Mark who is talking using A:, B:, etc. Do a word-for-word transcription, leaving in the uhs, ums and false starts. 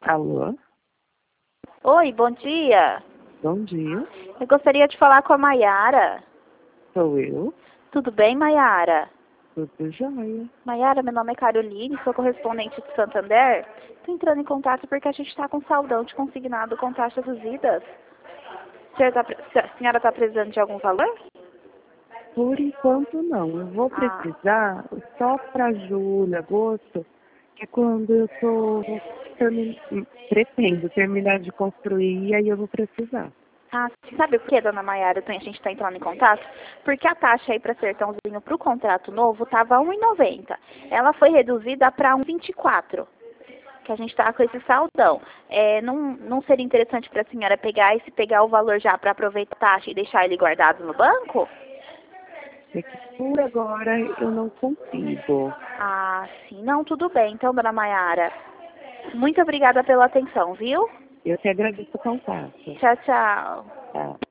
A: Alô?
B: Oi, bom dia.
A: Bom dia.
B: Eu gostaria de falar com a Maiara.
A: Sou eu.
B: Tudo bem, Maiara?
A: Tudo jóia.
B: Maiara, meu nome é Caroline, sou correspondente de Santander. Estou entrando em contato porque a gente está com saldão de consignado com taxas reduzidas. A senhora tá- a senhora está precisando de algum valor?
A: Por enquanto não. Eu vou
B: Ah,
A: precisar só para julho, agosto, que é quando eu tô termi... pretendo terminar de construir e aí eu vou precisar.
B: ah, sabe por que, dona Maiara, a gente está entrando em contato? Porque a taxa aí para Sertãozinho para o contrato novo estava um e noventa. Ela foi reduzida para um e vinte e quatro. Que a gente está com esse saldão. É, não, não seria interessante para a senhora pegar e se pegar o valor já para aproveitar a taxa e deixar ele guardado no banco?
A: É que por agora eu não consigo.
B: Ah, sim. Não, tudo bem. Então, dona Maiara, muito obrigada pela atenção, viu?
A: Eu te agradeço o contato.
B: Tchau, tchau.
A: Tá.